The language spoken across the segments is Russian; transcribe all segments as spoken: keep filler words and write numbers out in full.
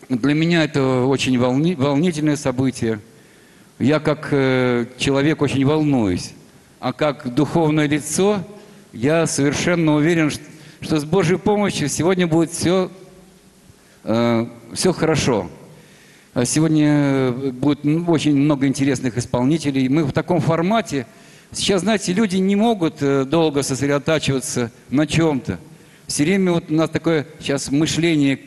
Для меня это очень волни... волнительное событие. Я как э, человек очень волнуюсь. А как духовное лицо я совершенно уверен, что, что с Божьей помощью сегодня будет все, э, все хорошо. Сегодня будет очень много интересных исполнителей. Мы в таком формате. Сейчас, знаете, люди не могут долго сосредотачиваться на чем-то. Все время вот у нас такое сейчас мышление,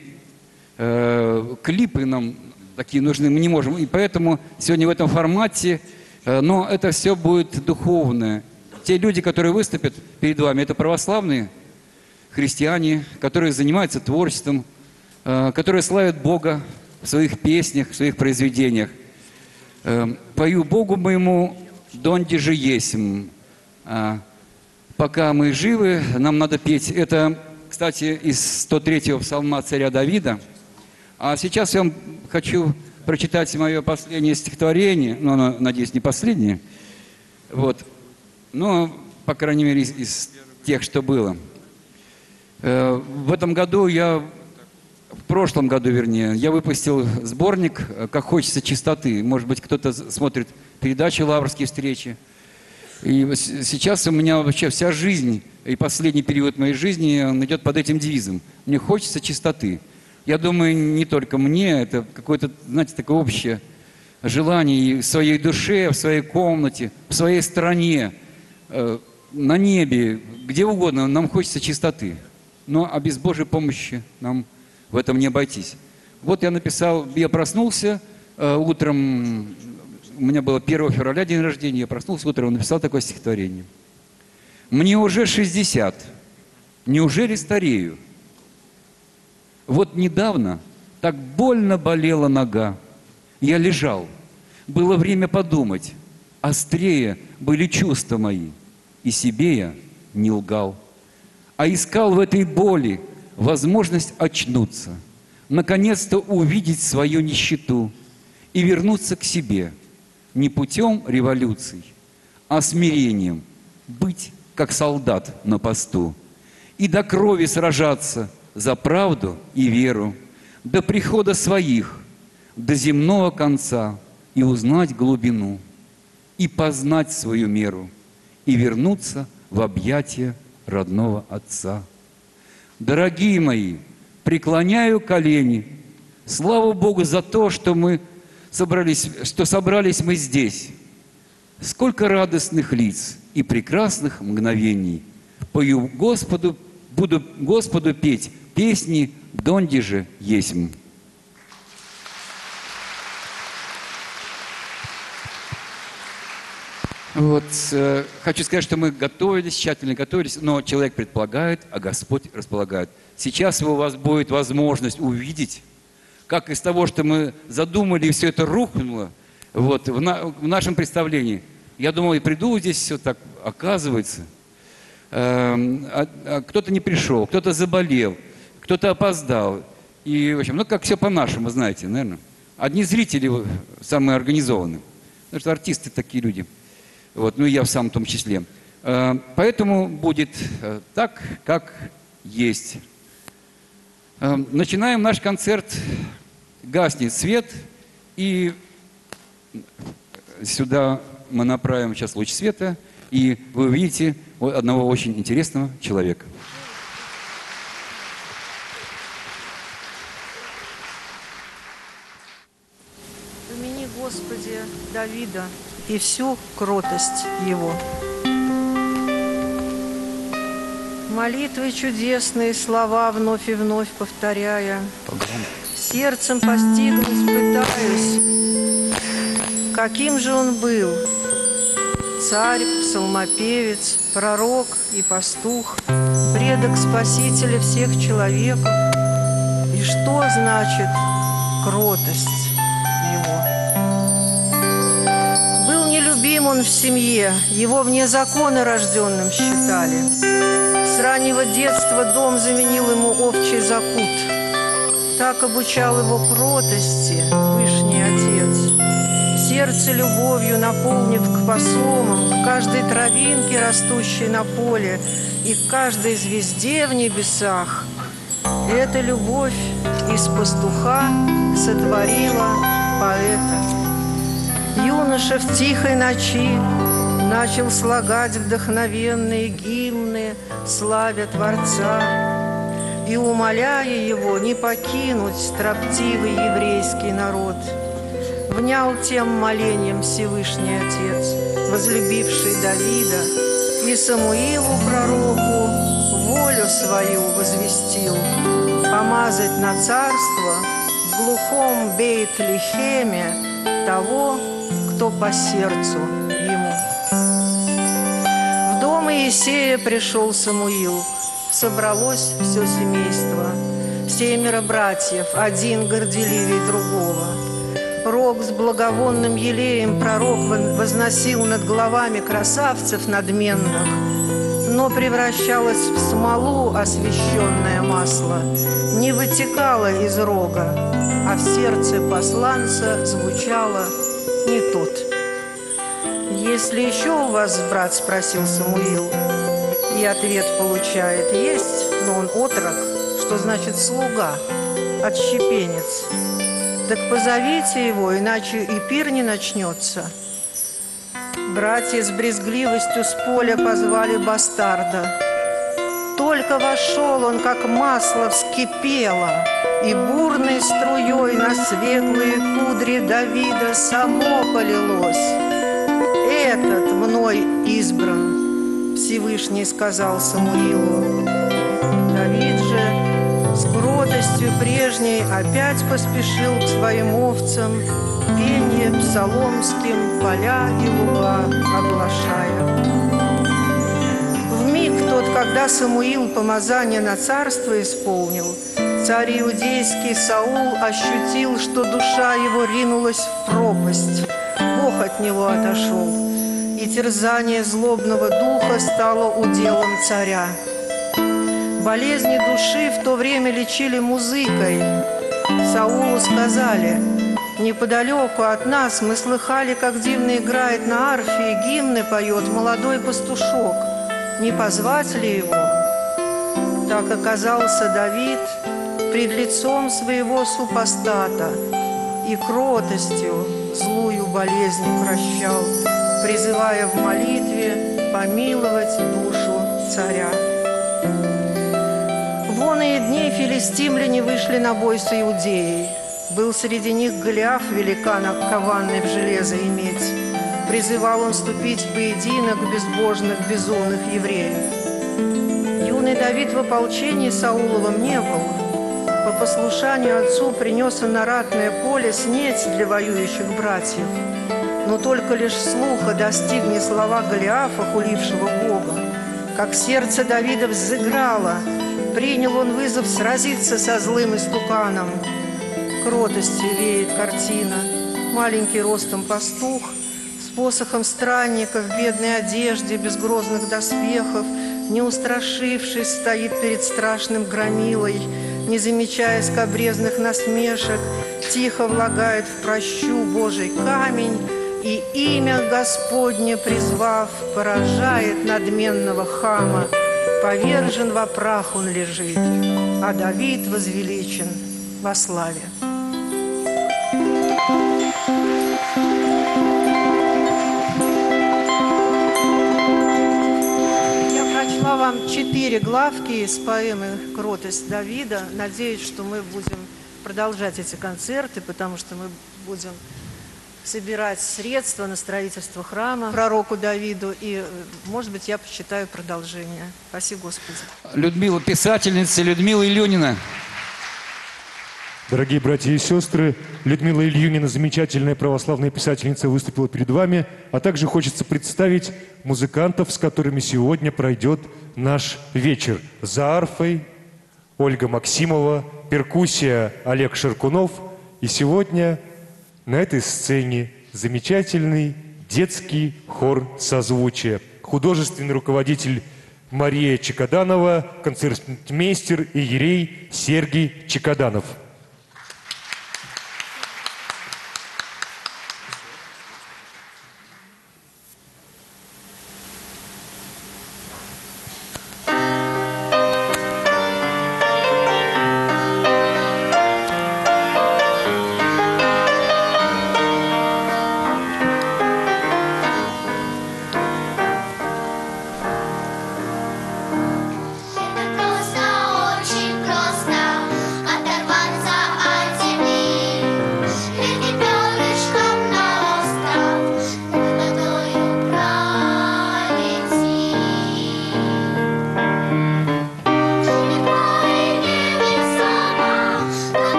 э, клипы нам такие нужны, мы не можем. И поэтому сегодня в этом формате, э, но это все будет духовное. Те люди, которые выступят перед вами, это православные христиане, которые занимаются творчеством, э, которые славят Бога в своих песнях, в своих произведениях. Э, «Пою Богу моему, донде же есмь». А, «Пока мы живы, нам надо петь». Это, кстати, из сто третьего псалма царя Давида. А сейчас я вам хочу прочитать мое последнее стихотворение, но оно, надеюсь, не последнее. Вот. Но, по крайней мере, из, из тех, что было. Э, в этом году я... В прошлом году, вернее, я выпустил сборник «Как хочется чистоты». Может быть, кто-то смотрит передачу «Лаврские встречи». И сейчас у меня вообще вся жизнь, и последний период моей жизни, он идет под этим девизом. Мне хочется чистоты. Я думаю, не только мне, это какое-то, знаете, такое общее желание и в своей душе, в своей комнате, в своей стране, на небе, где угодно, нам хочется чистоты. Но а без Божьей помощи нам в этом не обойтись. Вот я написал, я проснулся э, утром, у меня было первого февраля день рождения, я проснулся утром и написал такое стихотворение. «Мне уже шестьдесят, неужели старею? Вот недавно так больно болела нога. Я лежал, было время подумать, острее были чувства мои, и себе я не лгал, а искал в этой боли возможность очнуться, наконец-то увидеть свою нищету и вернуться к себе не путем революций, а смирением, быть как солдат на посту и до крови сражаться за правду и веру, до прихода своих, до земного конца и узнать глубину, и познать свою меру, и вернуться в объятия родного Отца. Дорогие мои, преклоняю колени. Слава Богу за то, что мы собрались, что собрались мы здесь. Сколько радостных лиц и прекрасных мгновений. Пою Господу, буду Господу петь песни «Донде же есмь». Вот, э, хочу сказать, что мы готовились, тщательно готовились, но человек предполагает, а Господь располагает. Сейчас у вас будет возможность увидеть, как из того, что мы задумали, все это рухнуло, вот, в, на, в нашем представлении. Я думал, я приду, здесь все так оказывается. Э, а, а кто-то не пришел, кто-то заболел, кто-то опоздал. И, в общем, ну, как все по-нашему, знаете, наверное. Одни зрители самые организованные, потому что артисты такие люди. Вот, ну и я в самом том числе. Поэтому будет так, как есть. Начинаем наш концерт. Гаснет свет. И сюда мы направим сейчас луч света. И вы увидите одного очень интересного человека. Помяни, Господи, Давида и всю кротость его. Молитвы чудесные, слова вновь и вновь повторяя, сердцем постигнуть пытаюсь, каким же он был, царь, псалмопевец, пророк и пастух, предок Спасителя всех человеков. И что значит кротость его? Любим он в семье, его вне закона рожденным считали. С раннего детства дом заменил ему овчий закут. Так обучал его кротости Вышний Отец. Сердце любовью наполнив к посомам, к каждой травинке, растущей на поле, и к каждой звезде в небесах. Эта любовь из пастуха сотворила поэта. Юноша в тихой ночи начал слагать вдохновенные гимны, славя Творца и умоляя его не покинуть строптивый еврейский народ. Внял тем молением Всевышний Отец, возлюбивший Давида, и Самуилу пророку волю свою возвестил помазать на царство в глухом Бейт-Лехеме того, кто по сердцу ему. В дом Иисея пришел Самуил, собралось все семейство, семеро братьев, один горделивей другого. Рог с благовонным елеем пророк возносил над головами красавцев надменных, но превращалось в смолу освященное масло, не вытекало из рога, а в сердце посланца звучало не тот. «Если еще у вас брат?» – спросил Самуил, и ответ получает: «Есть, но он отрок», что значит слуга, отщепенец. Так позовите его, иначе и пир не начнется. Братья с брезгливостью с поля позвали бастарда. Только вошел он, как масло вскипело, и бурной струей на светлые кудри Давида само полилось. «Этот мной избран», — Всевышний сказал Самуилу. Давид же с кротостью прежней опять поспешил к своим овцам, пенье псаломским поля и луга оглашая. Вмиг тот, когда Самуил помазание на царство исполнил, царь иудейский Саул ощутил, что душа его ринулась в пропасть. Бог от него отошел, и терзание злобного духа стало уделом царя. Болезни души в то время лечили музыкой. Саулу сказали: неподалеку от нас мы слыхали, как дивно играет на арфе и гимны поет молодой пастушок. Не позвать ли его? Так оказался Давид пред лицом своего супостата и кротостью злую болезнь прощал, призывая в молитве помиловать душу царя. В оные дни филистимляне вышли на бой с Иудеей. Был среди них Голиаф, великан, окованный в железо и медь. Призывал он вступить в поединок безбожных, безумных евреев. Юный Давид в ополчении Сауловом не был. По послушанию отцу принес он на ратное поле снеть для воюющих братьев. Но только лишь слуха достигни слова Голиафа, хулившего Бога, как сердце Давида взыграло. Принял он вызов сразиться со злым истуканом. Кротостью веет картина. Маленький ростом пастух, с посохом странника в бедной одежде, без грозных доспехов, не устрашившись, стоит перед страшным громилой, не замечая скабрезных насмешек, тихо влагает в прощу Божий камень и имя Господне призвав, поражает надменного хама. Повержен во прах он лежит, а Давид возвеличен во славе. Я прочла вам четыре главки из поэмы «Кротость Давида». Надеюсь, что мы будем продолжать эти концерты, потому что мы будем собирать средства на строительство храма пророку Давиду, и, может быть, я почитаю продолжение. Спасибо, Господи. Людмила, писательница Людмила Ильюнина. Дорогие братья и сестры, Людмила Ильюнина, замечательная православная писательница, выступила перед вами, а также хочется представить музыкантов, с которыми сегодня пройдет наш вечер. За арфой Ольга Максимова, перкуссия Олег Шаркунов, и сегодня на этой сцене замечательный детский хор созвучия. Художественный руководитель Мария Чекаданова, концертмейстер и иерей Сергий Чекаданов.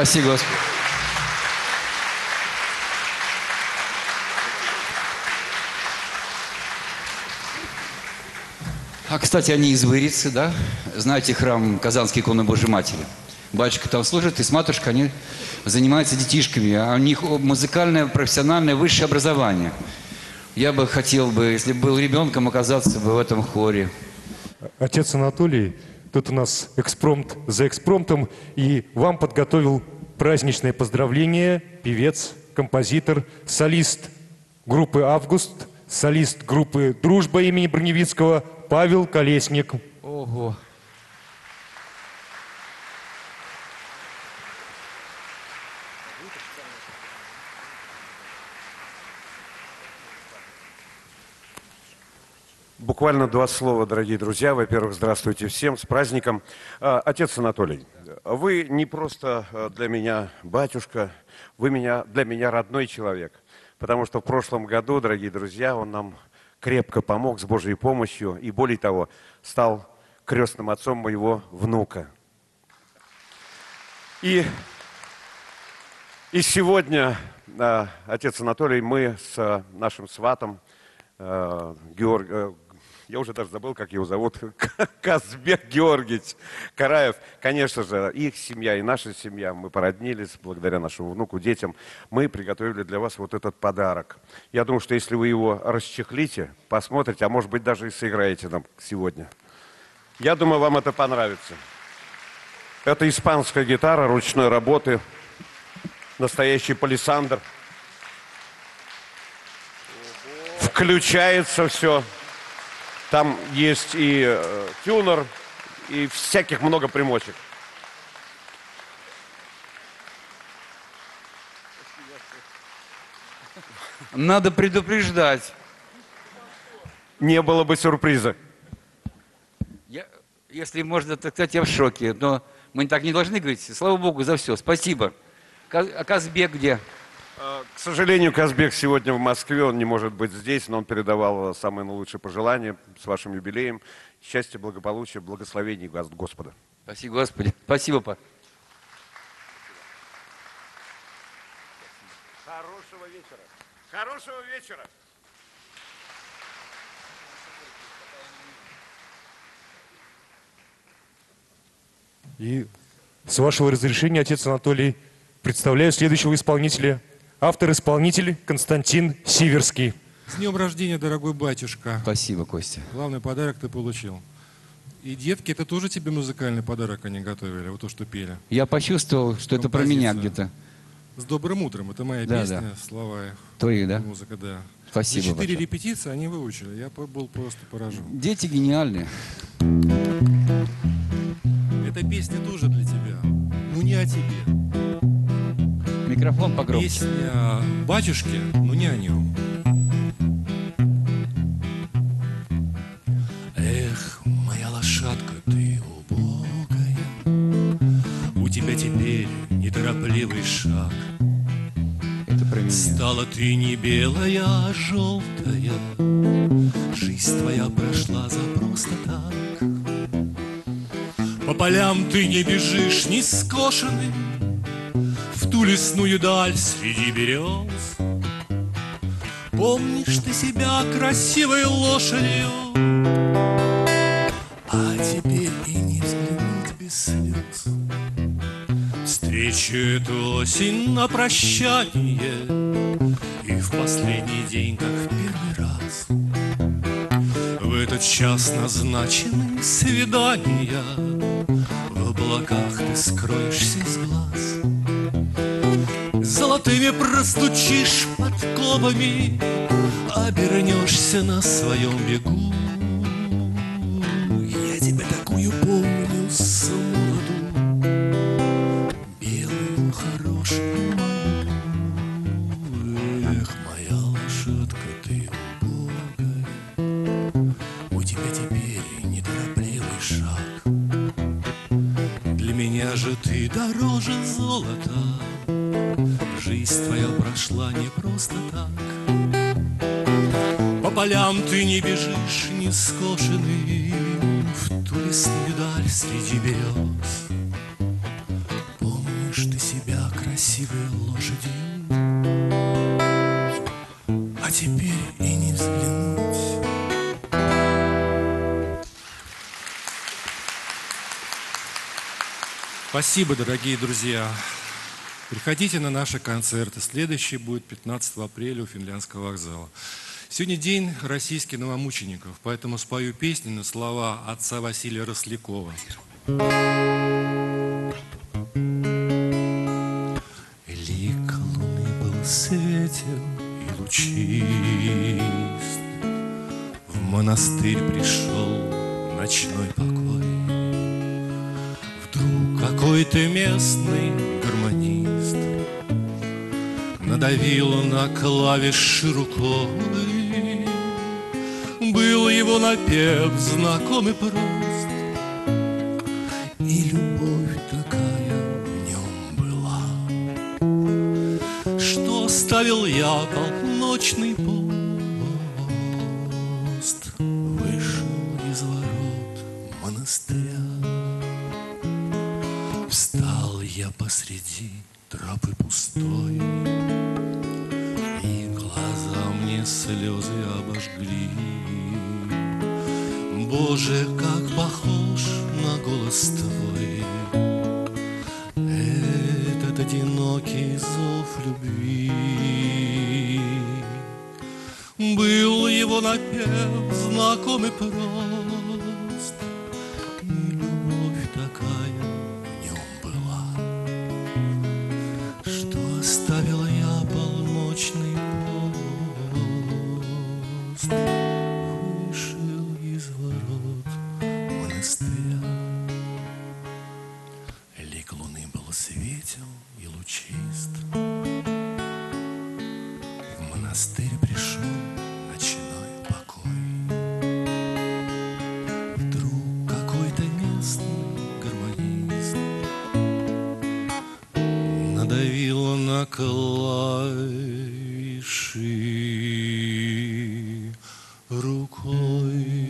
Спасибо, Господи. А, кстати, они из Вырицы, да? Знаете храм Казанской иконы Божьей Матери? Батюшка там служит, и с матушкой они занимаются детишками. А у них музыкальное, профессиональное, высшее образование. Я бы хотел бы, если бы был ребенком, оказаться бы в этом хоре. Отец Анатолий, тут у нас экспромт за экспромтом, и вам подготовил праздничное поздравление певец, композитор, солист группы «Август», солист группы «Дружба» имени Броневицкого Павел Колесник. Ого. Буквально два слова, дорогие друзья. Во-первых, здравствуйте всем, с праздником. Отец Анатолий, вы не просто для меня батюшка, вы меня, для меня родной человек. Потому что в прошлом году, дорогие друзья, он нам крепко помог с Божьей помощью и, более того, стал крестным отцом моего внука. И, и сегодня, отец Анатолий, мы с нашим сватом, Георг, я уже даже забыл, как его зовут, Казбек Георгиевич Караев. Конечно же, их семья и наша семья, мы породнились благодаря нашему внуку, детям. Мы приготовили для вас вот этот подарок. Я думаю, что если вы его расчехлите, посмотрите, а может быть даже и сыграете нам сегодня. Я думаю, вам это понравится. Это испанская гитара ручной работы, настоящий палисандр. Включается все. Там есть и э, тюнер, и всяких много примочек. Надо предупреждать. Не было бы сюрприза. Я, если можно, так сказать, я в шоке. Но мы так не должны говорить. Слава Богу за все. Спасибо. А Казбек где? К сожалению, Казбек сегодня в Москве, он не может быть здесь, но он передавал самые наилучшие пожелания с вашим юбилеем. Счастья, благополучия, благословений Господа. Спасибо, Господи. Спасибо, па. Хорошего вечера. Хорошего вечера. И с вашего разрешения, отец Анатолий, представляю следующего исполнителя. Автор-исполнитель Константин Сиверский. С днем рождения, дорогой батюшка. Спасибо, Костя. Главный подарок ты получил. И детки, это тоже тебе музыкальный подарок они готовили, вот то, что пели. Я почувствовал, что это про меня где-то. С добрым утром. Это моя Да, песня, да. слова их. Твои, да? Музыка, да. Спасибо За четыре большое. репетиции они выучили. Я был просто поражен. Дети гениальные. Эта песня тоже для тебя. Ну не о тебе. Микрофон погромче. Песня батюшки, но не о нем. Эх, моя лошадка, ты убогая, у тебя теперь неторопливый шаг. Это про меня. Стала ты не белая, а желтая, жизнь твоя прошла за просто так. По полям ты не бежишь, не скошенный, в ту лесную даль среди берез. Помнишь ты себя красивой лошадью, а теперь и не взглянуть без слез. Встречу эту осень на прощание, и в последний день, как в первый раз, в этот час назначенный свидания, в облаках ты скроешься из глаз. Золотыми простучишь подковами, обернешься на своем бегу. Я тебя такую помню с молоду, белую, хорошую. Эх, моя лошадка, ты убогая, у тебя теперь неторопливый шаг. Для меня же ты дороже золота, жизнь твоя прошла не просто так. По полям ты не бежишь, не скошенный, в ту лесную даль среди берез. Помнишь ты себя теперь и не взглянуть. Спасибо, дорогие друзья. Приходите на наши концерты. Следующий будет пятнадцатого апреля у Финляндского вокзала. Сегодня день российских новомучеников, поэтому спою песню на слова отца Василия Рослякова. Лик луны был светел и лучист, в монастырь пришел ночной покой. Вдруг какой-то местный гармонист надавил на клавиши рукой. Был его напев знакомый прост, и любовь такая в нем была, что оставил я полночный пост, вышел из ворот монастыря. Встал я посреди тропы пустой, и глаза мне слезы обожгли. Боже, как похож на голос Твой этот одинокий зов любви. Был его напев знакомый прост, и любовь такая в нем была, что оставил я полночный пост, вышел из ворот монастыря. Лик луны был светел и лучист, в монастырь пришел ночной покой. Вдруг какой-то местный гармонист надавил на клавиши рукой.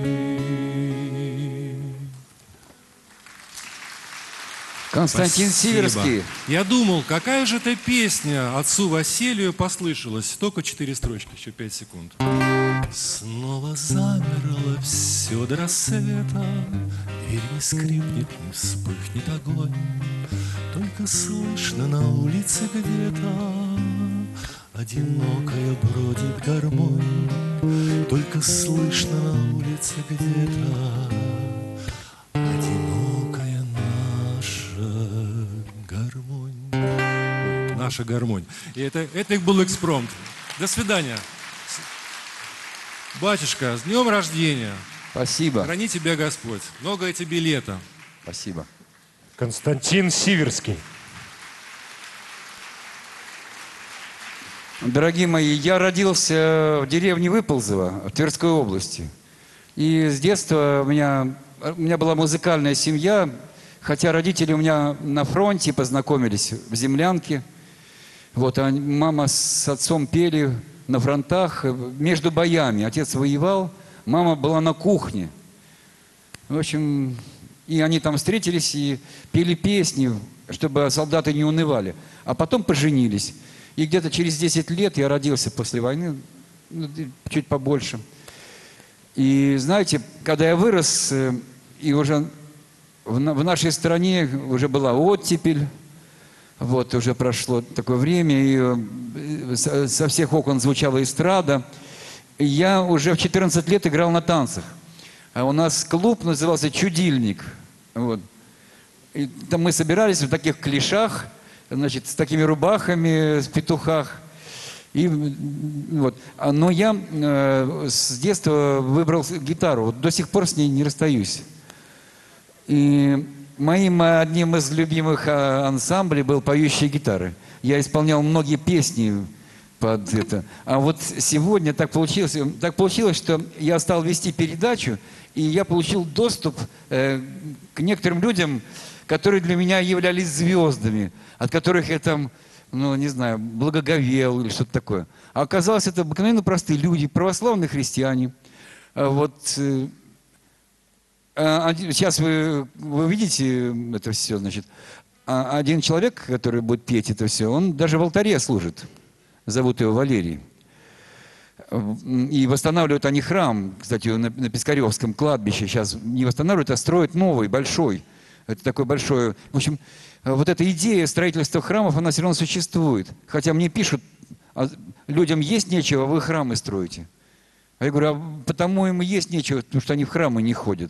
Константин Спасибо. Сиверский. Я думал, какая же это песня отцу Василию послышалась. Только четыре строчки, еще пять секунд. Снова замерло все до рассвета, дверь не скрипнет, не вспыхнет огонь, только слышно на улице где-то одинокая бродит гармонь, только слышно на улице где-то одинокая наша гармонь. Ой, наша гармонь. И это, это был экспромт. До свидания. Батюшка, с днем рождения. Спасибо. Храни тебя Господь. Многое тебе лета. Спасибо. Константин Сиверский. Дорогие мои, я родился в деревне Выползово, в Тверской области. И с детства у меня, у меня была музыкальная семья, хотя родители у меня на фронте познакомились в землянке. Вот, а мама с отцом пели на фронтах между боями. Отец воевал, мама была на кухне. В общем, и они там встретились и пели песни, чтобы солдаты не унывали. А потом поженились. И где-то через десять лет я родился после войны, ну, чуть побольше. И знаете, когда я вырос, и уже в, в нашей стране уже была оттепель, вот уже прошло такое время, и со, со всех окон звучала эстрада. И я уже в четырнадцать лет играл на танцах. А у нас клуб назывался «Чудильник». Вот. И там мы собирались в таких клишах, значит, с такими рубахами, с петухах. И, вот. Но я э, с детства выбрал гитару. Вот до сих пор с ней не расстаюсь. И моим одним из любимых ансамблей был «Поющие гитары». Я исполнял многие песни под это. А вот сегодня так получилось, так получилось, что я стал вести передачу, и я получил доступ э, к некоторым людям, которые для меня являлись звездами, от которых я там, ну, не знаю, благоговел или что-то такое. А оказалось, это обыкновенно простые люди, православные христиане. Вот сейчас вы, вы видите это все, значит, один человек, который будет петь это все, он даже в алтаре служит. Зовут его Валерий. И восстанавливают они храм, кстати, на, на Пискаревском кладбище сейчас не восстанавливают, а строят новый, большой. Это такой большой... В общем, вот эта идея строительства храмов, она все равно существует. Хотя мне пишут, а людям есть нечего, вы храмы строите. А я говорю, а потому им и есть нечего, потому что они в храмы не ходят.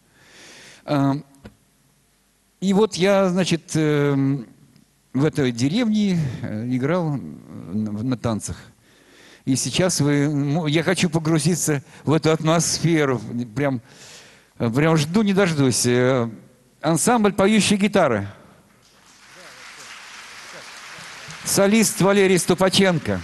И вот я, значит, в этой деревне играл на танцах. И сейчас вы, я хочу погрузиться в эту атмосферу. Прям, прям жду, не дождусь. Ансамбль «Поющие гитары». Солист Валерий Ступаченко.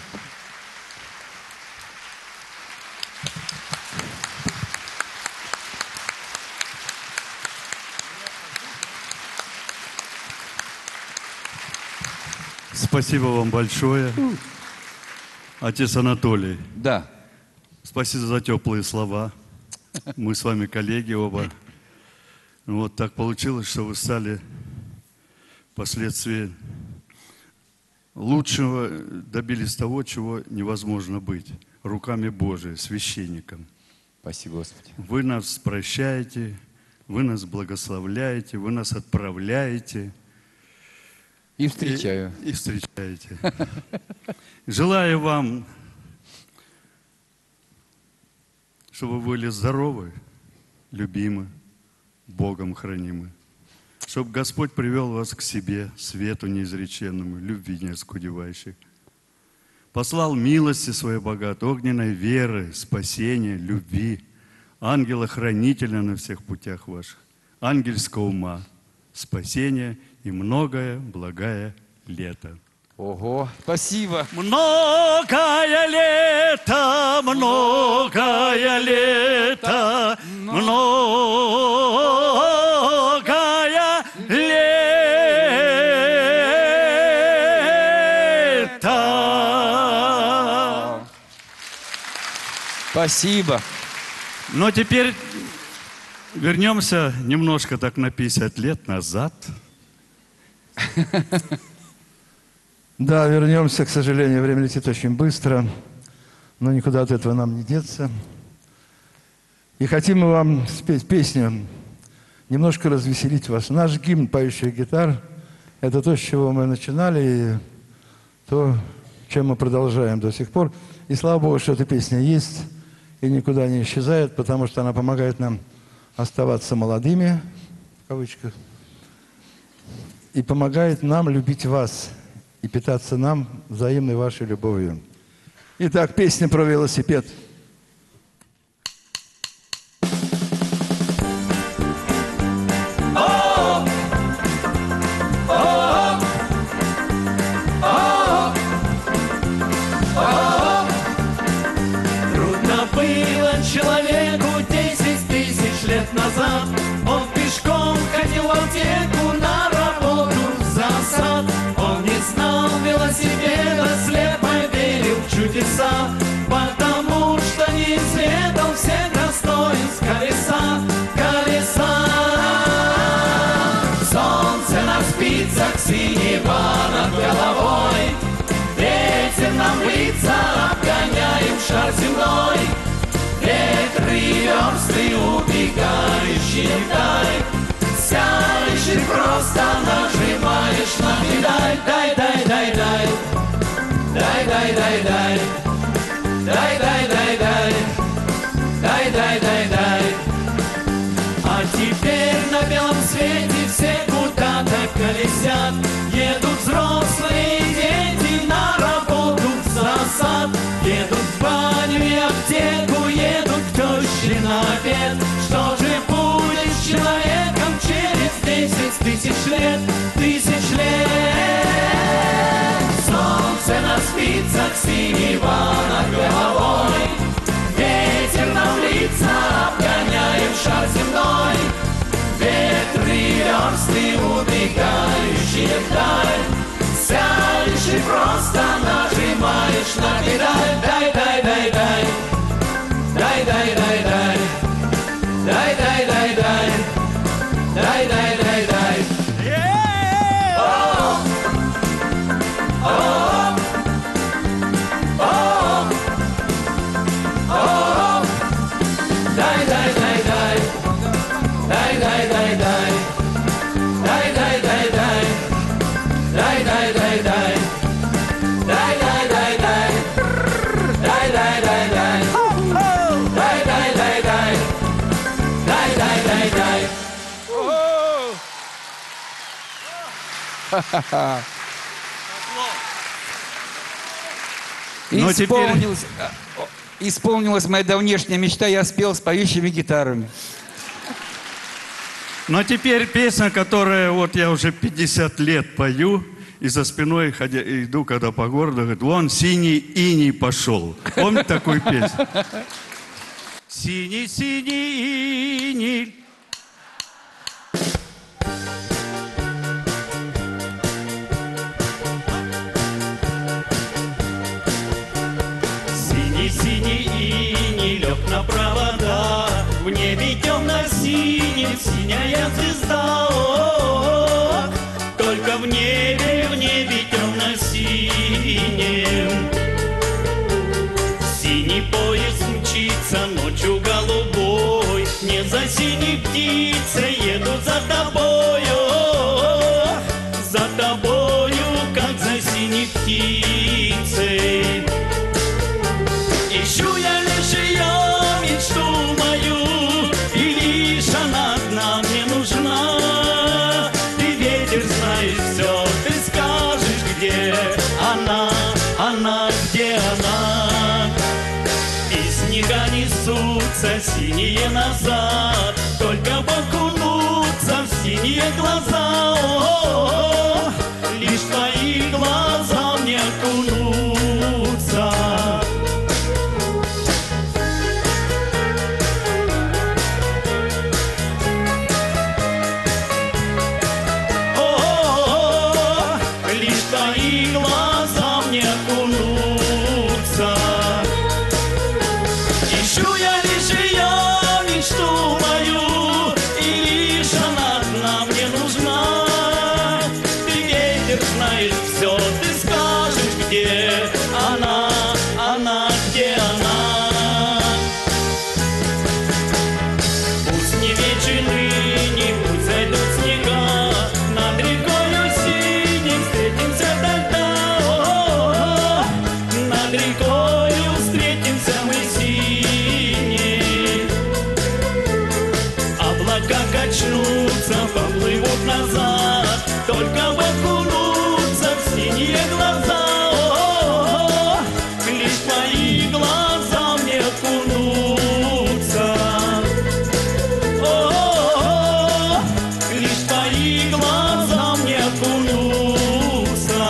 Спасибо вам большое, отец Анатолий. Да. Спасибо за теплые слова. Мы с вами коллеги оба. Вот так получилось, что вы стали впоследствии лучшего, добились того, чего невозможно быть. Руками Божией, священником. Спасибо, Господи. Вы нас прощаете, вы нас благословляете, вы нас отправляете. И встречаю. И, и встречаете. Желаю вам, чтобы вы были здоровы, любимы, Богом хранимы. Чтобы Господь привел вас к себе, свету неизреченному, любви неоскудевающей. Послал милости своей богатой, огненной веры, спасения, любви, ангела-хранителя на всех путях ваших, ангельского ума, спасения и многое благое лето. Ого, спасибо. Многое лето, многое лето, многое лето. Спасибо. Но теперь вернемся немножко так на пятьдесят лет назад. Да, вернемся, к сожалению, время летит очень быстро, но никуда от этого нам не деться. И хотим мы вам спеть песню, немножко развеселить вас. Наш гимн «Поющих гитар» – это то, с чего мы начинали, и то, чем мы продолжаем до сих пор. И слава Богу, что эта песня есть и никуда не исчезает, потому что она помогает нам оставаться молодыми, в кавычках, и помогает нам любить вас и питаться нам взаимной вашей любовью. Итак, песня про велосипед. Трудно было человеку десять тысяч лет назад. Он пешком ходил в аптеку, на работу, в засад. Он не знал велосипеда, слепо верил в чудеса, потому что не изведал всех достоинств колеса, колеса. Солнце на спицах, синева над головой, ветер нам в лица, обгоняем шар земной. Ветры и версты, убегающие вдаль, сядешь и просто нажимаешь на педаль. Дай, дай, дай, дай, дай, дай, дай, дай, дай, дай, дай, дай, дай, дай, дай, дай. А теперь на белом свете все куда-то колесят, едут взрослые дети на работу в засад, едут в баню и аптеку, едут к теще на обед. Что же будет с человеком через десять тысяч лет, тысяч лет? Солнце на спицах, синева над головой, ветер нам в лица, обгоняем шар земной. Ветры и версты, убегающие вдаль, сядешь и просто нажимаешь на педаль. Дай, дай, дай, дай, дай, дай, дай, дай, Но теперь- Исполнилась, исполнилась моя давнешняя мечта, я спел с поющими гитарами. Но теперь песня, которая вот я уже пятьдесят лет пою, и за спиной ходя, иду, когда по городу, говорит, вон синий иней пошел. Помните такую песню? Синий-синий иней. Синий-синий иней лег на провода, в небе темно-синим синяя звезда. О, только в небе, в небе темно-синим. Синий поезд мчится ночью голубой, не за синей птицей еду за тобою, за тобою, как за синей птицей. Ищу я лишь ее мечту мою, и лишь она одна мне нужна. Ты ветер знаешь все, ты скажешь, где она, она, где она. И снега несутся синие назад, только бы окунуться в синие глаза. О-о-о, лишь твои глаза мне окунутся. Лишь твои глаза мне окунутся. Ищу я лишь ее мечту мою, и лишь она одна мне нужна. Ты ветер знаешь все, ты скажешь, где она, она, где она. Пусть не вечны, не пусть зайдут снега, над рекою синим встретимся тогда. О-о-о, над рекою встретимся мы синие. Облака качнутся, поплывут назад, только бы окунуться в синие глаза. О-о-о, лишь твои глаза мне окунутся. О-о-о, лишь твои глаза мне окунутся.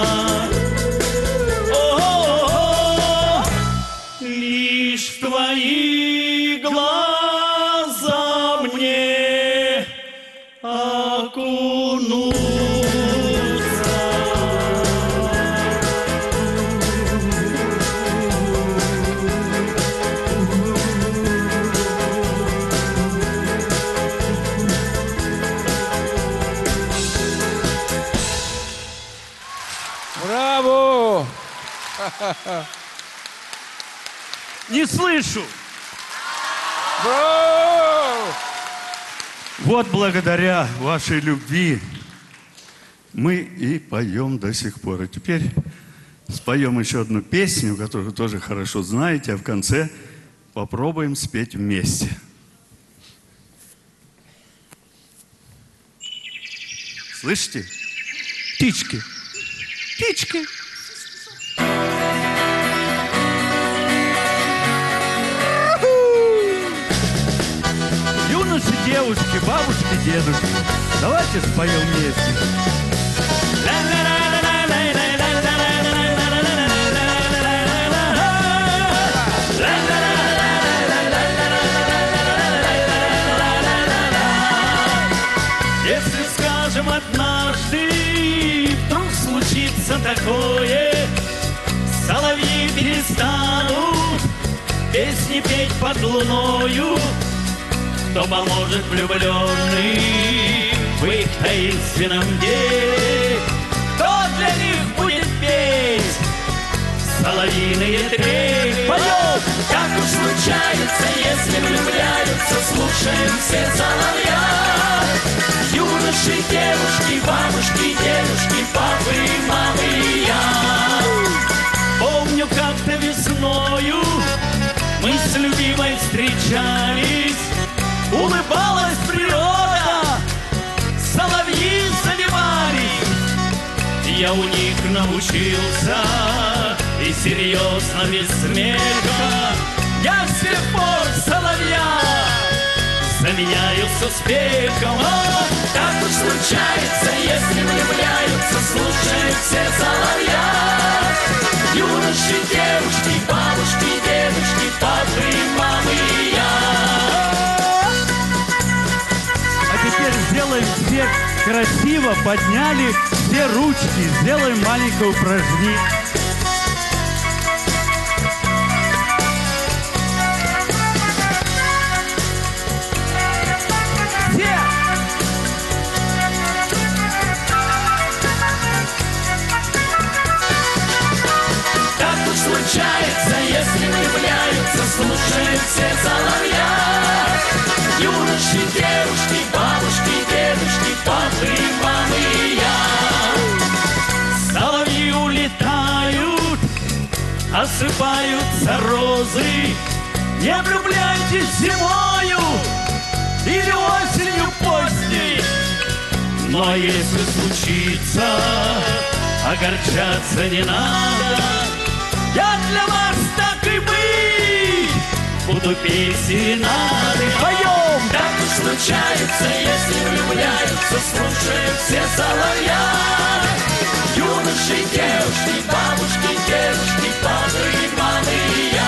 О-о-о, лишь твои глаза мне окунутся. Браво! Не слышу. Браво! Вот благодаря вашей любви мы и поем до сих пор. И теперь споем еще одну песню, которую вы тоже хорошо знаете, а в конце попробуем спеть вместе. Слышите? Птички. Птички. Юноши, девушки, бабушки, дедушки, давайте споем вместе. Если скажем однажды, вдруг случится такое, соловьи перестанут песни петь под луною, кто поможет влюбленным в их таинственном деле, кто для них будет петь соловьиные трели. Поем, как уж случается, если влюбляются, слушаем все соловья. Юноши, девушки, бабушки, дедушки, папы, мамы и я. Помню, как-то весною мы с любимой встречались, улыбалась природа, соловьи заливались, я у них научился, и серьезно, без смеха, я с тех пор соловья заменяю с успехом. О, так уж случается, если влюбляются, слушают все соловья. Юноши, девушки, бабушки, дедушки, папы, мамы и я. А теперь сделаем все красиво, подняли все ручки, сделаем маленькое упражнение. Случается, если влюбляются, слушают все соловья. Юноши, девушки, бабушки, дедушки, папы, мамы и я. Соловьи улетают, осыпаются розы. Не влюбляйтесь зимою или осенью поздней. Но если случится, огорчаться не надо. Я для вас, так и быть, буду песенады поем. Так уж случается, если влюбляются, слушают все соловья. Юноши, девушки, бабушки, дедушки, папы, мамы и я.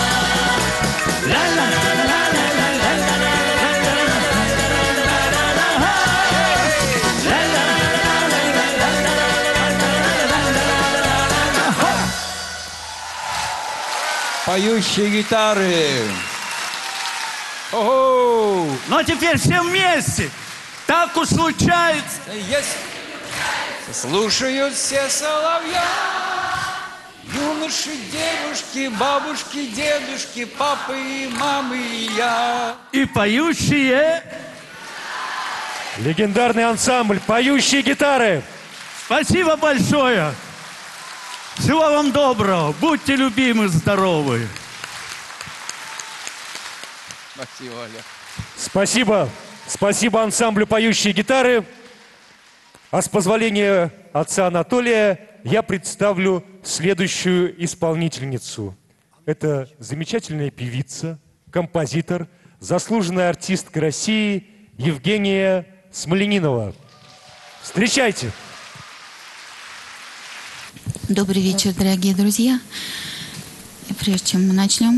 Поющие гитары. Ого! Ну а теперь все вместе. Так уж случается. Есть. Слушают все соловья. Юноши, девушки, бабушки, дедушки, папы и мамы и я. И поющие. Легендарный ансамбль «Поющие гитары». Спасибо большое. Всего вам доброго. Будьте любимы, здоровы. Спасибо, Олег. Спасибо. Спасибо ансамблю «Поющие гитары». А с позволения отца Анатолия я представлю следующую исполнительницу. Это замечательная певица, композитор, заслуженная артистка России Евгения Смоленинова. Встречайте! Добрый вечер, дорогие друзья. И прежде чем мы начнем,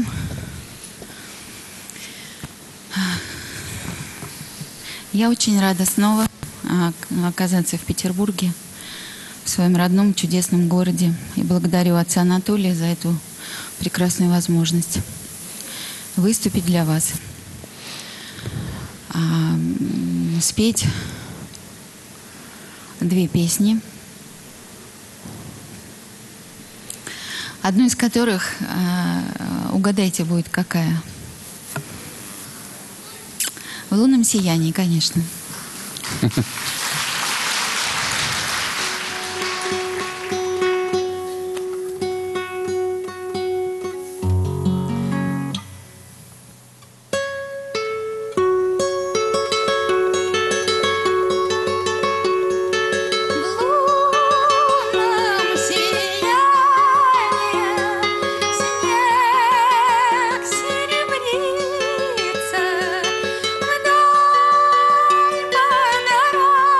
я очень рада снова оказаться в Петербурге, в своем родном чудесном городе. И благодарю отца Анатолия за эту прекрасную возможность выступить для вас, спеть две песни, одну из которых, угадайте, будет какая? В лунном сиянии, конечно. Вдоль по дороге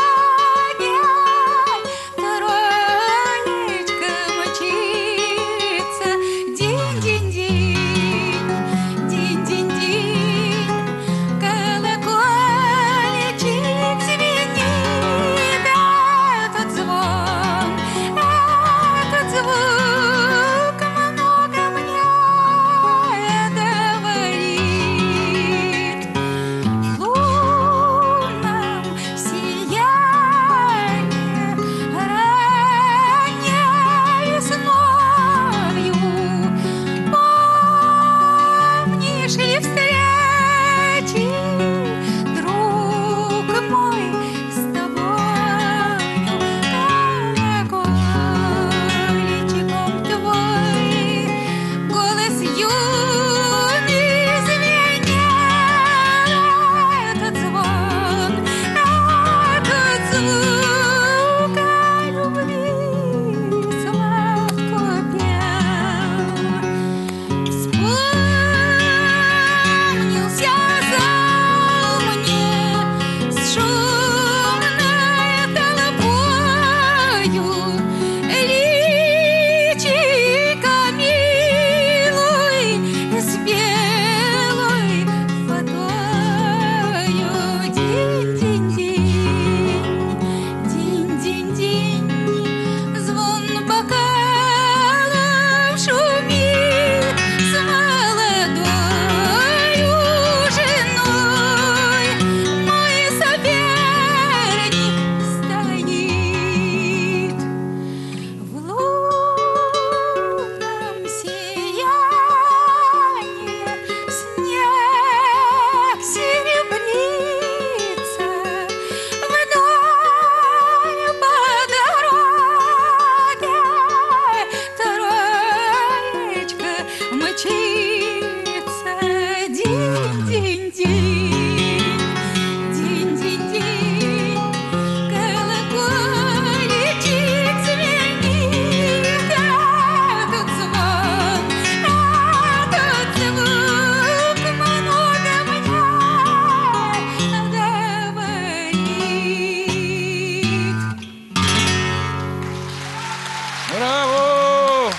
Браво!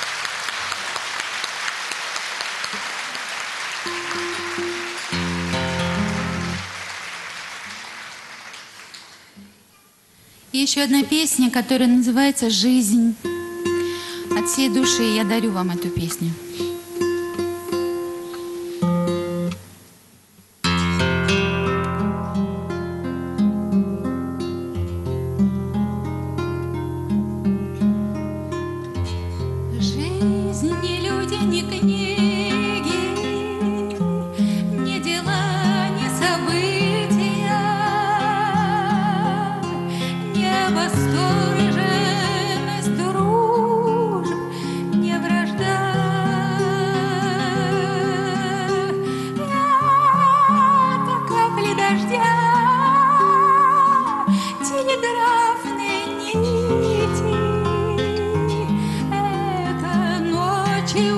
И еще одна песня, которая называется «Жизнь». От всей души я дарю вам эту песню. Жизнь не люди, не книги, не дела, не события, не восторженность дружб, не вражда. Это капли дождя, телеграфные нити. Это ночью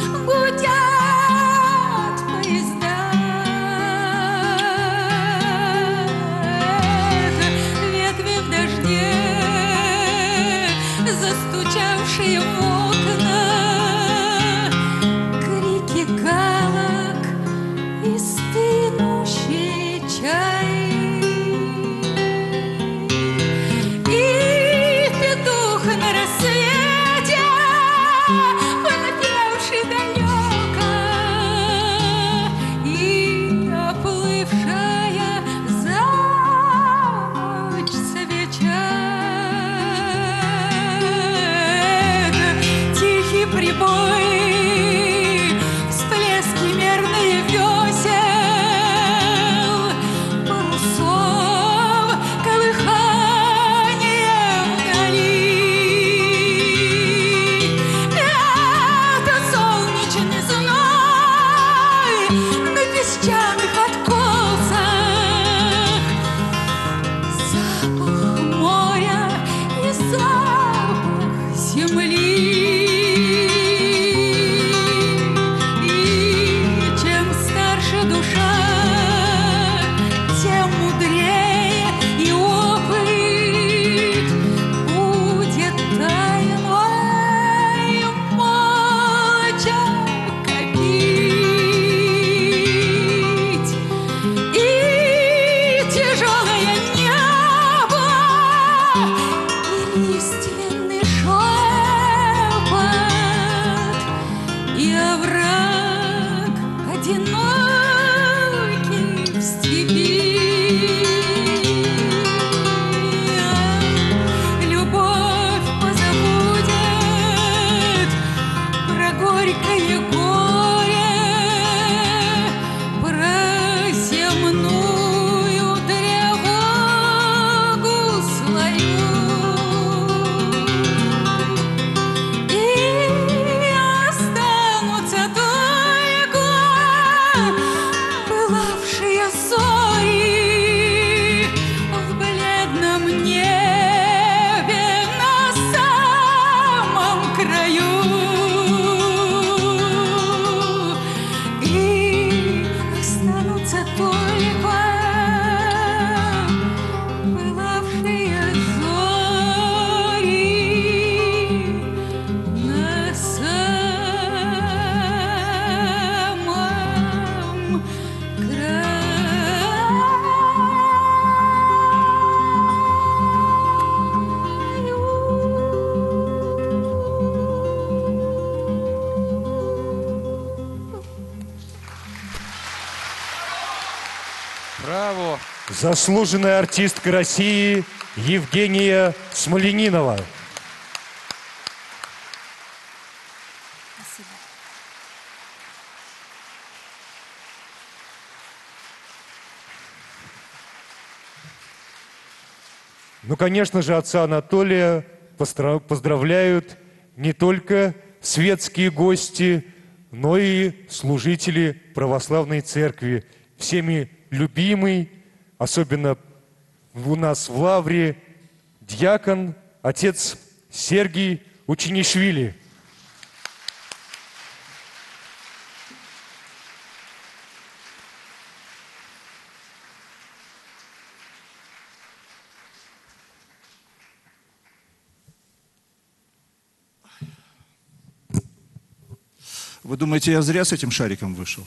гудят поезда. Это ветви в дожде, застучавшие в окна, крики галок и стынущие чаи. И петух на рассвете, понапевший далеко, и оплывшая за ночь свеча. Это тихий прибой, всплески мерные весел, парусов колыхание вдали. Это солнечный зной на песчаных откосах, запах моря и запах земли. И чем старше душа, тем мудрее и опыт будет тайной молча копить. И тяжелое небо, и лиственный шепот, и овраг одинокий в степи. Любовь позабудет про горькое горе, про земную тревогу свою. И останутся только пылавшие зори в бледном небе на самом краю. И останутся только пылавшие зори на самом Браво! Заслуженная артистка России Евгения Смоленинова. Спасибо. Ну, конечно же, отца Анатолия постра- поздравляют не только светские гости, но и служители православной церкви. всеми любимый, особенно у нас в Лавре, диакон, отец Сергий Учинишвили. Вы думаете, я зря с этим шариком вышел?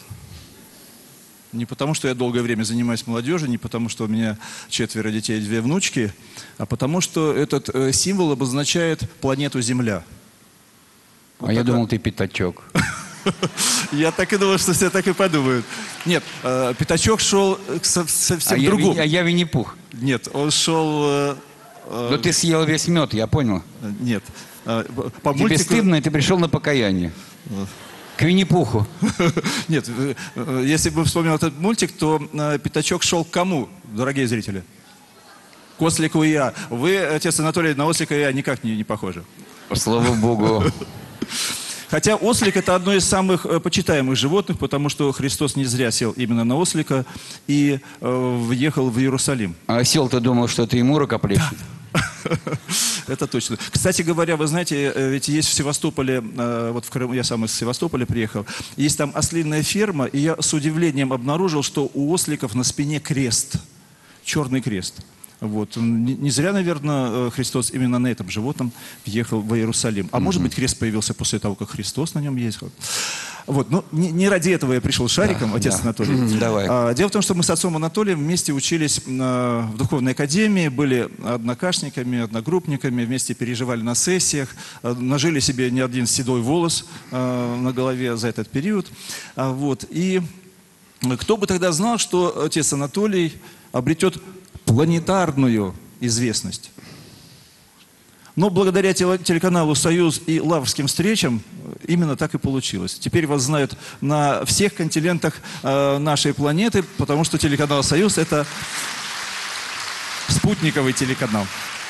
Не потому, что я долгое время занимаюсь молодежью, не потому, что у меня четверо детей и две внучки, а потому, что этот э, символ обозначает планету Земля. Вот а я думал, ты пятачок. Я так и думал, что все так и подумают. Нет, э, пятачок шел к совсем а другому. Я, а я Винни-Пух. Нет, он шел... Э, э, Но ты съел весь мед, я понял. Нет. Э, по Тебе мультику... стыдно, и ты пришел на покаяние. К Винни-Пуху. Нет, если бы вспомнил этот мультик, то пятачок шел к кому, дорогие зрители? К ослику и я. Вы, отец Анатолий, на ослика и я никак не, не похожи. Слава Богу. Хотя ослик — это одно из самых почитаемых животных, потому что Христос не зря сел именно на ослика и э, въехал в Иерусалим. А осел-то думал, что это ему рукоплещет? Это точно. Кстати говоря, вы знаете, ведь есть в Севастополе, вот в Крыму, я сам из Севастополя приехал, есть там ослиная ферма, и я с удивлением обнаружил, что у осликов на спине крест, черный крест. Вот. Не, не зря, наверное, Христос именно на этом животном въехал в Иерусалим. А mm-hmm. может быть, крест появился после того, как Христос на нем ездил. Вот. Но не, не ради этого я пришел с шариком, да, отец да. Анатолий. Mm-hmm. Давай. А, дело в том, что мы с отцом Анатолием вместе учились а, в духовной академии, были однокашниками, одногруппниками, вместе переживали на сессиях, а, нажили себе не один седой волос а, на голове за этот период. А, вот. И кто бы тогда знал, что отец Анатолий обретет планетарную известность. Но благодаря телеканалу «Союз» и лаврским встречам именно так и получилось. Теперь вас знают на всех континентах э, нашей планеты, потому что телеканал «Союз» — это спутниковый телеканал.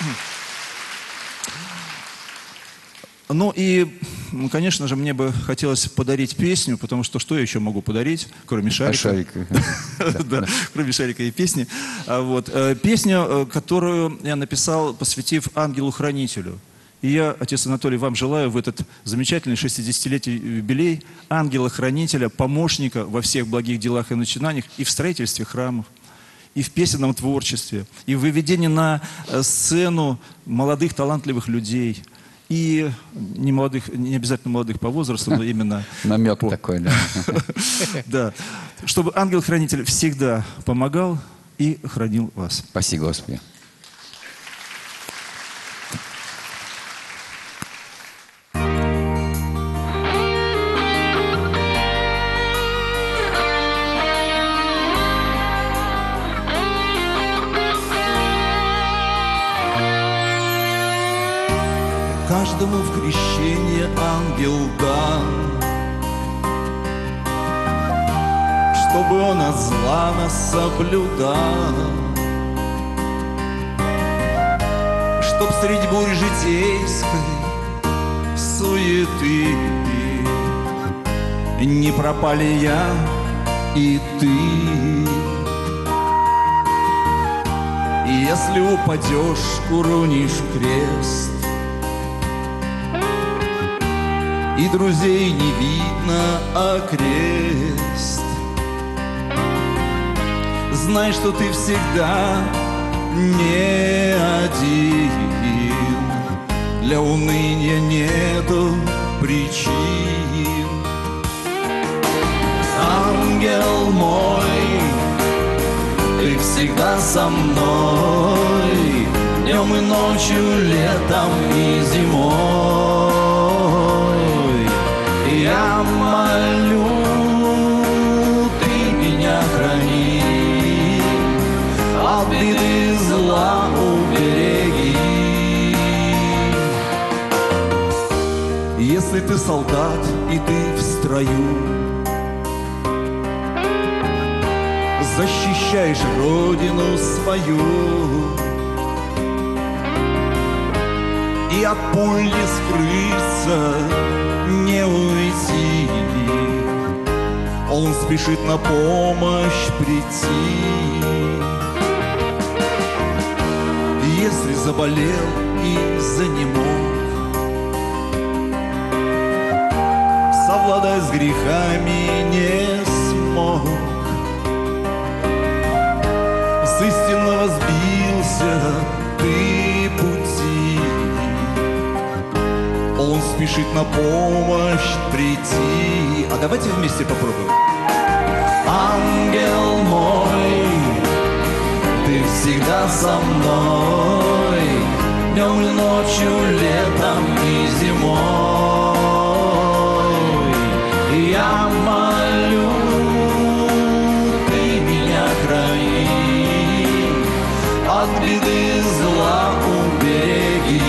Ну и, конечно же, мне бы хотелось подарить песню, потому что что я еще могу подарить, кроме шарика? А шарика. Да, кроме шарика и песни. Вот. Песню, которую я написал, посвятив ангелу-хранителю. И я, отец Анатолий, вам желаю в этот замечательный шестидесятилетний юбилей ангела-хранителя, помощника во всех благих делах и начинаниях, и в строительстве храмов, и в песенном творчестве, и в выведении на сцену молодых талантливых людей, и не молодых, не обязательно молодых по возрасту, но именно... Намек такой, да. Да. Чтобы ангел-хранитель всегда помогал и хранил вас. Спасибо, Господи. Каждому в крещение ангел дан, чтобы он от зла нас соблюдал, чтоб средь бурь житейской суеты не пропали я и ты. И если упадешь, уронишь крест, и друзей не видно окрест, знай, что ты всегда не один. Для уныния нету причин. Ангел мой, ты всегда со мной, днем и ночью, летом и зимой. Я молю, ты меня храни, от беды зла убереги. Если ты солдат и ты в строю, защищаешь родину свою, и от пуль не скрыться, не уйти, Он спешит на помощь прийти. Если заболел и занемог, совладать с грехами не смог, с истинного сбился ты пути, Он спешит на помощь прийти. А давайте вместе попробуем. Ангел мой, ты всегда со мной, днем и ночью, летом и зимой. Я молю, ты меня храни, от беды зла убереги.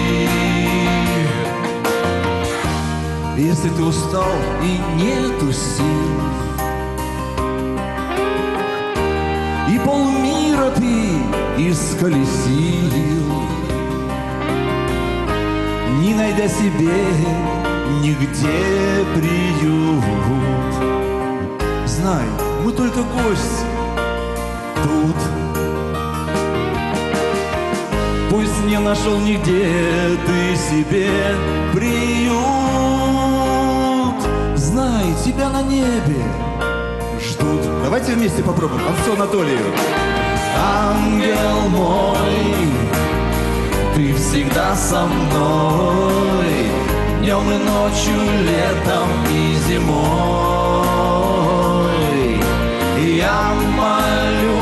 Если ты устал и нету сил, и полмира ты исколесил, не найдя себе нигде приют, знай, мы только гость тут. Пусть не нашел нигде ты себе приют, знай, тебя на небе ждут. Давайте вместе попробуем. Отцу Анатолию. Ангел мой, ты всегда со мной, днем и ночью, летом и зимой. Я молю,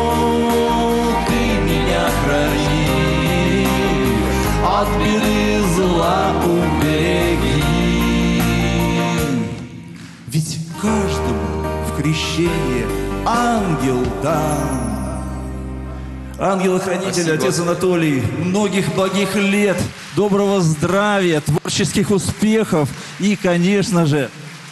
ты меня храни, от беды зла убереги. Ведь каждому в крещение ангел дан. Ангел-хранитель, отец Анатолий, многих благих лет, доброго здравия, творческих успехов и, конечно же,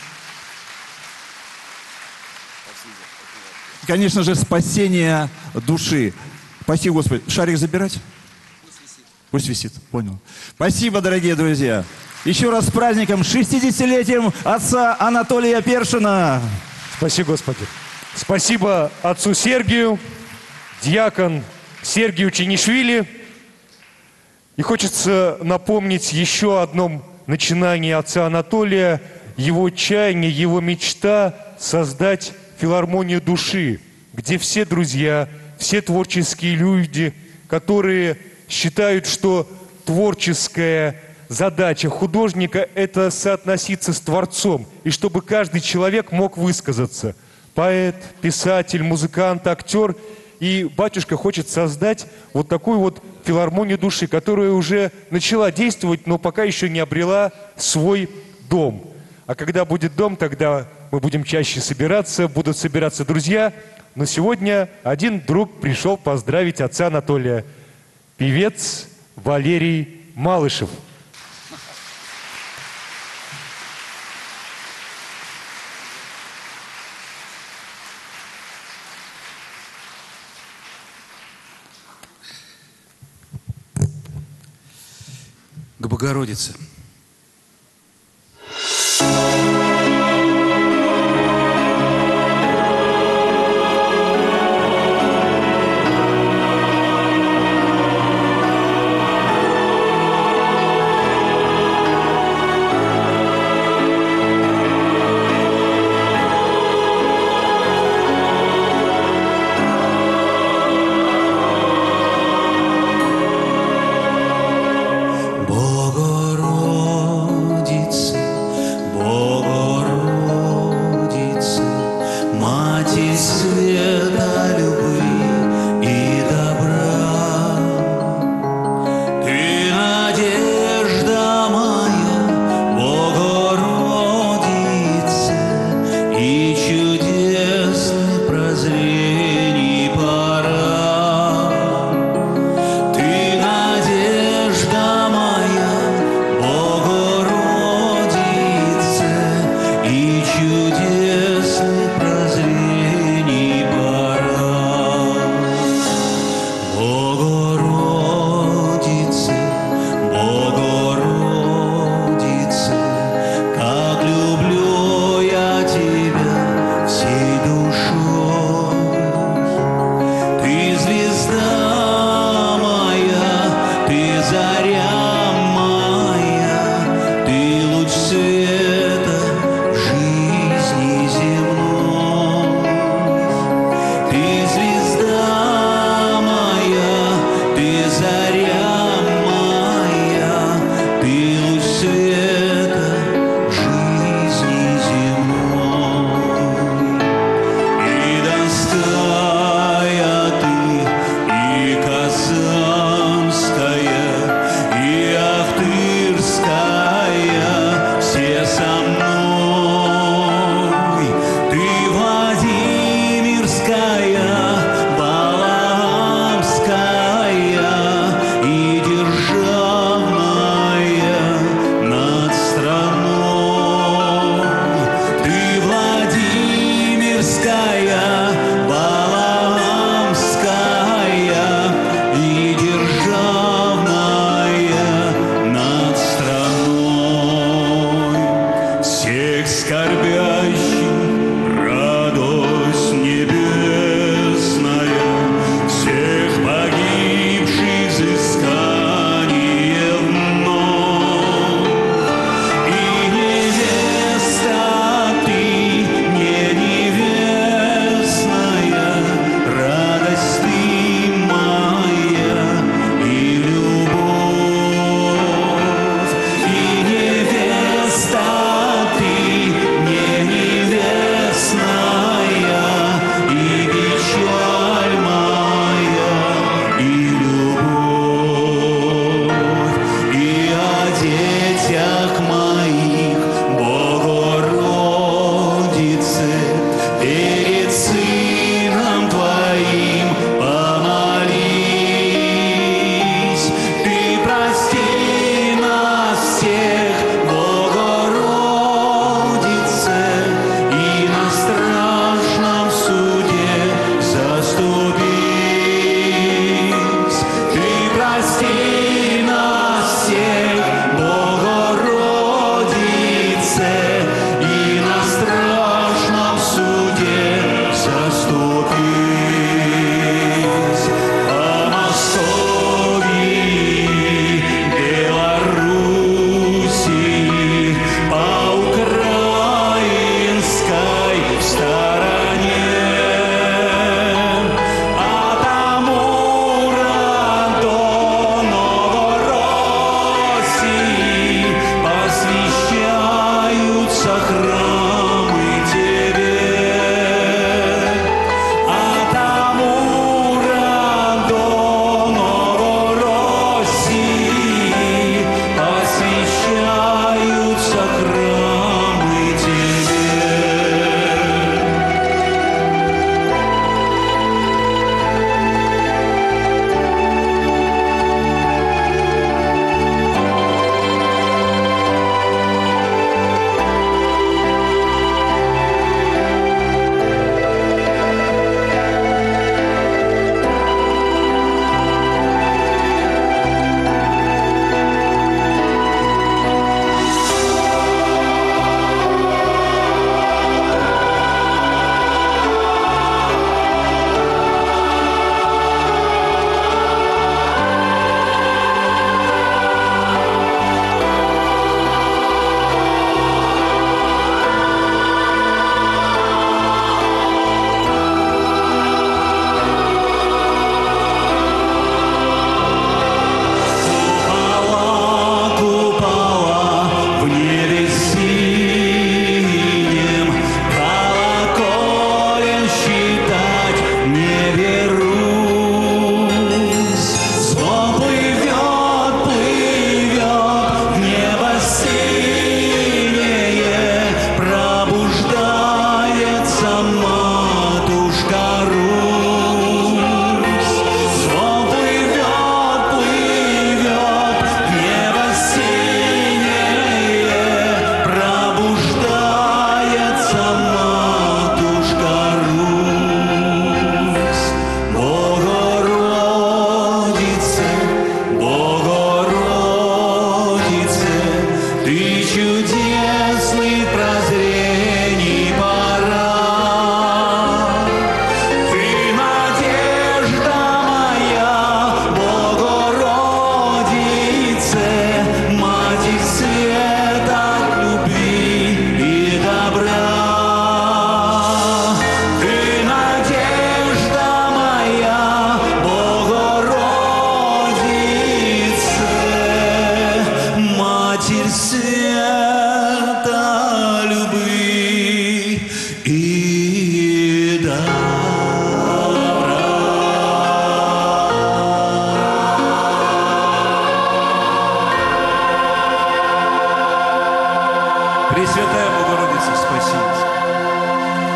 конечно же, спасения души. Спасибо, Господи. Шарик забирать? Пусть висит. Пусть висит, понял. Спасибо, дорогие друзья. Еще раз с праздником, шестидесятилетием отца Анатолия Першина. Спасибо, Господи. Спасибо отцу Сергию, диакон Сергию Чинишвили. И хочется напомнить еще о одном начинании отца Анатолия, его чаяние, его мечта создать филармонию души, где все друзья, все творческие люди, которые считают, что творческая задача художника – это соотноситься с Творцом, и чтобы каждый человек мог высказаться. Поэт, писатель, музыкант, актер. И батюшка хочет создать вот такую вот филармонию души, которая уже начала действовать, но пока еще не обрела свой дом. А когда будет дом, тогда мы будем чаще собираться, будут собираться друзья. Но сегодня один друг пришел поздравить отца Анатолия. Певец Валерий Малышев. К Богородице. Чудесных прозрений пора. по Московии, Белоруссии, по украинской стороне. От Амура до Новороссии посвящаются храмы тебе. От Амура до Новороссии посвящаются храмы тебе. Купола в небе синем, колоколен считать не берусь. Звон плывет, плывет в небо синее, пробуждается матушка Русь. Звон плывет, плывет в небо синее, пробуждается матушка Русь. Богородице, Богородице, ты чудесный прозрений пора. Ты надежда моя, Богородице, Матерь света, любви и добра. Ты надежда моя, Богородице, Матерь света, любви и добра. Пресвятая Богородица, спаси нас.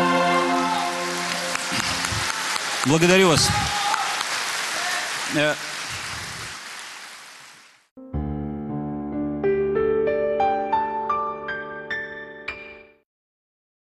Благодарю вас. Э,